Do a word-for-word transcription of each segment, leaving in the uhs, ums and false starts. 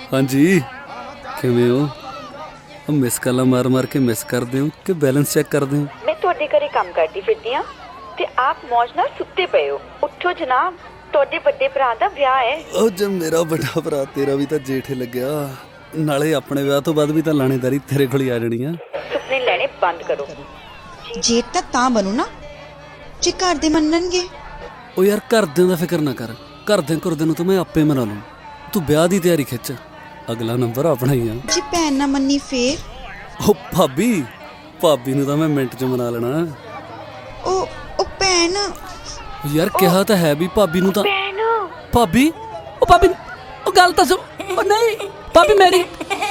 हाँ जी किवें हो? मिस कॉल मार मार के मिस कर दे कि बैलेंस चेक कर दे? मैं तुहाडे घरे काम करदी फिरदी हां ते आप मौज नाल सुत्ते पए हो। उठो जनाब, तुहाडे वड्डे भरा दा विआह है। ओ जब मेरा बड़ा भरा तेरा भी तां जेठ लग्या, नाले अपने विआह तो बाद भी तां लाणेदारी तेरे कोल ही आ जानी आ। सुपने लेने बंद करो। जेठ तां तां बनू ना जे घर दे मनणगे। ओ यार घरदिਆਂ ਦਾ ਫਿਕਰ ना कर, घरदिਆਂ घरदिਆਂ ਨੂੰ ਤਾਂ मैं आपे मना लूं। तू ਵਿਆਹ ਦੀ ਤਿਆਰੀ ਖਿੱਚ, अगला नंबर अपना ही आ। जे भैन ना मन्नी फिर? ओ भाभी भाभी ਨੂੰ ਤਾਂ मैं मिंट च मना लेना। ओ ओ भैन यार कहा तो है भी भाभी ਨੂੰ ਤਾਂ भाभी ओ भाभी ओ गल ਤਾਂ सुन। ओ नहीं भाभी मेरी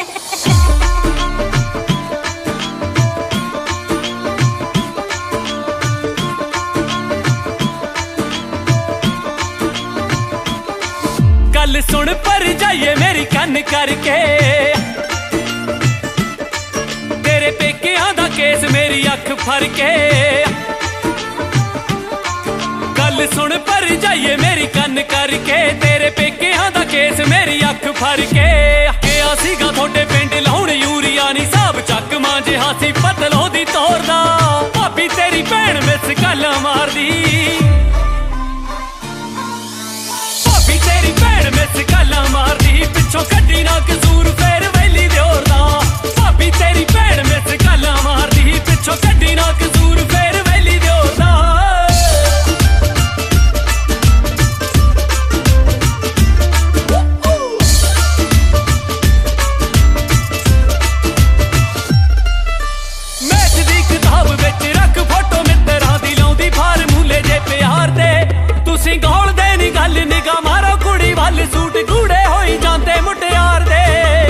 गल सुन पर जाइए मेरी कन करके, तेरे पेकियां दा केस मेरी अख फर के। गल सुन पर जाइए मेरी कन करके, तेरे पेकियां दा केस मेरी अख फर के। गया सीगा थोड़े पिंड लाउण यूरिया नी साहब चक मांजे हासी पतलों दी तोड़दा। भाभी तेरी भैन मिस गल्लां मारदी, तेरी भैन मिस गल्लां मारदी। पिछों कड्डी ना कसूर फेर वैली दियोरदा। भाभी तेरी भैन मिस गल्लां मारदी, पिछों कड्डी ना कसूर फेर वैली दियोरदा। मैथ दी किताब विच रख फोटो मित्तरां दी लाउंदी फार्मूले जे प्यार दे। तुसीं गौलदे नी गल निगाह मारो कुड़ी वाल सूट गूड़े होई जांदे मुटियार दे।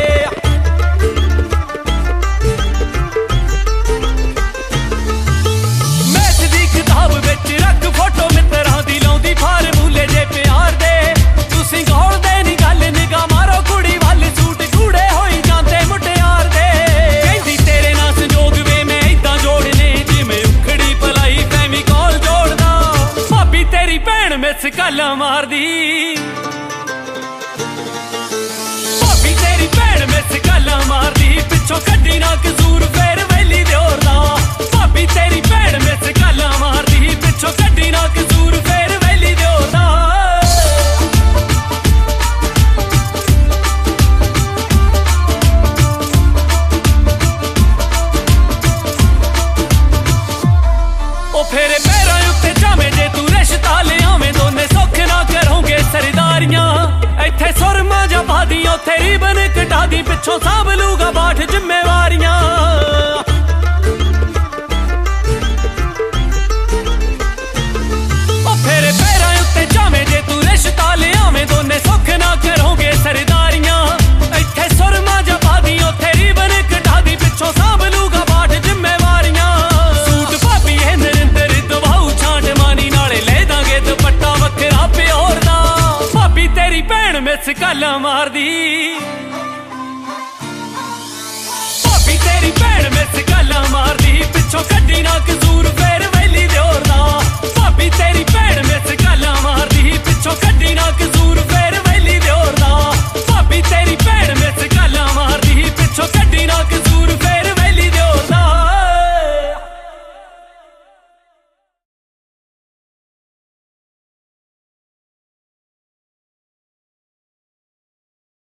मैथ दी किताब विच रख फोटो मित्तरां दी लाउंदी फार्मूले जे प्यार दे। तुसीं गौलदे नी गल निगाह मारो कुड़ी वाल सूट गूड़े होई जांदे मुटियार दे। कहंदी तेरे नाल संजोग वे मैं इदां जोड़ने जिवें उखड़ी पलाई फैमिकॉल जोड़दा। भाभी तेरी भैन मिस गल्लां मारदी, भाभी तेरी भैन मिस गल्लां मारदी। पिछों कड्डी ना कसूर फेर वैली दियोरदा। भाभी तेरी भैन मिस गल्लां मारदी, पिछों कड्डी ना कसूर फेर वैली दियोरदा। ओ फेरे पैरां उत्ते जावें जे तू रिश्ता लियावें, दोने सुख ना करोगे सरदारियां। इत्थे सुरमा जा पादी उत्थे रिबन कटा दी, पिछों साब लूगा बाठ जिम्मेवारियां। ओ फेरे पैरां उत्ते जावें जे तू रिश्ता लियावें, दोने सुख ना करोगे सरदारियां। इत्थे सुरमा जा पादी उत्थे रिबन कटा दी, पिछों साब लूगा बाठ जिम्मेवारियां। सूट भाभी है नरिंदर दवाऊ छांट मानी, नाले ले दांगे दुपट्टा वखरा प्योर दा। भाभी तेरी भैन मिस गल्लां मारदी,